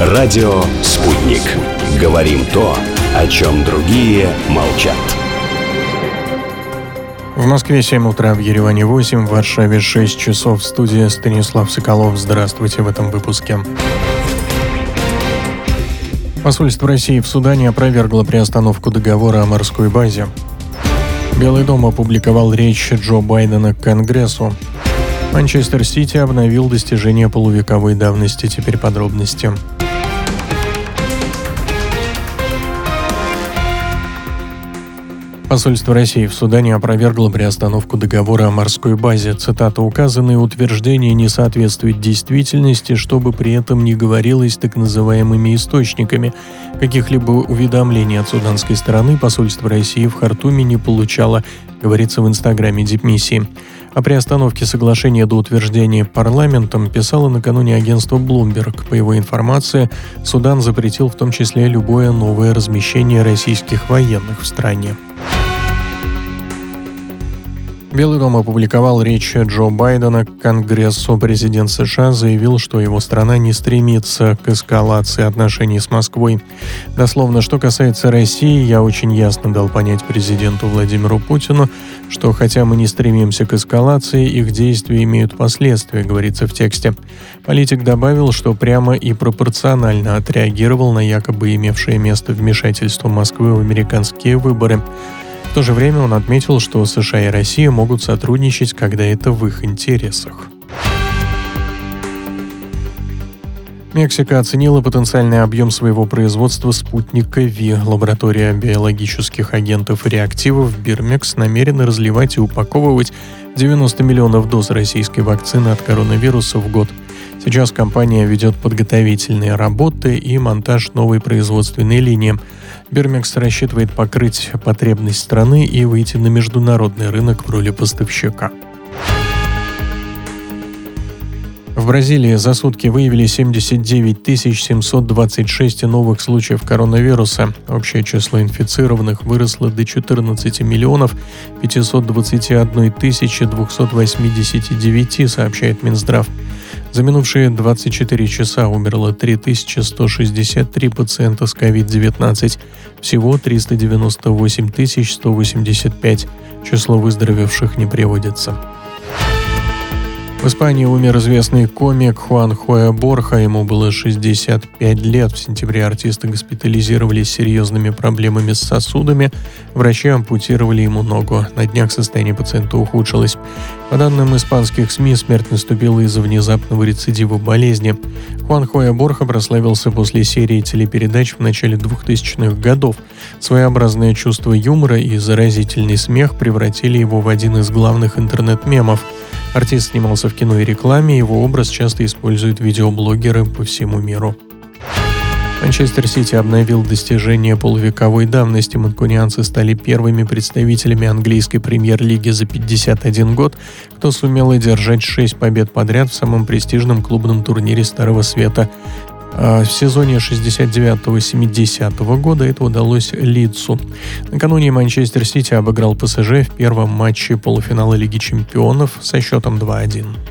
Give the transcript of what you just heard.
Радио «Спутник». Говорим то, о чем другие молчат. В Москве 7 утра, в Ереване 8, в Варшаве 6 часов. В студии Станислав Соколов. Здравствуйте в этом выпуске. Посольство России в Судане опровергло приостановку договора о морской базе. Белый дом опубликовал речь Джо Байдена к Конгрессу. Манчестер Сити обновил достижения полувековой давности. Теперь подробности. Посольство России в Судане опровергло приостановку договора о морской базе. Цитата: «Указанные утверждения не соответствуют действительности, чтобы при этом не говорилось так называемыми источниками. Каких-либо уведомлений от суданской стороны посольство России в Хартуме не получало», говорится в инстаграме дипмиссии. О приостановке соглашения до утверждения парламентом писало накануне агентство Bloomberg. По его информации, Судан запретил в том числе любое новое размещение российских военных в стране. Белый дом опубликовал речь Джо Байдена к Конгрессу. Президент США заявил, что его страна не стремится к эскалации отношений с Москвой. Дословно, что касается России, я очень ясно дал понять президенту Владимиру Путину, что хотя мы не стремимся к эскалации, их действия имеют последствия, говорится в тексте. Политик добавил, что прямо и пропорционально отреагировал на якобы имевшее место вмешательство Москвы в американские выборы. В то же время он отметил, что США и Россия могут сотрудничать, когда это в их интересах. Мексика оценила потенциальный объем своего производства спутника Ви. Лаборатория биологических агентов и реактивов Бирмекс намерена разливать и упаковывать 90 миллионов доз российской вакцины от коронавируса в год. Сейчас компания ведет подготовительные работы и монтаж новой производственной линии. Бирмекс рассчитывает покрыть потребность страны и выйти на международный рынок в роли поставщика. В Бразилии за сутки выявили 79 726 новых случаев коронавируса. Общее число инфицированных выросло до 14 миллионов 521 тысячи 289, сообщает Минздрав. За минувшие 24 часа умерло 3163 пациента с COVID-19. Всего 398 185. Число выздоровевших не приводится. В Испании умер известный комик Хуан Хоя Борха, ему было 65 лет. В сентябре артиста госпитализировали с серьезными проблемами с сосудами. Врачи ампутировали ему ногу. На днях состояние пациента ухудшилось. По данным испанских СМИ, смерть наступила из-за внезапного рецидива болезни. Хуан Хоя Борха прославился после серии телепередач в начале 2000-х годов. Своеобразное чувство юмора и заразительный смех превратили его в один из главных интернет-мемов. Артист снимался в кино и рекламе, его образ часто используют видеоблогеры по всему миру. Манчестер Сити обновил достижения полувековой давности. Манкунианцы стали первыми представителями английской премьер-лиги за 51 год, кто сумел одержать 6 побед подряд в самом престижном клубном турнире Старого Света. В сезоне 69-70 года это удалось Лидсу. Накануне Манчестер Сити обыграл ПСЖ в первом матче полуфинала Лиги Чемпионов со счетом 2-1.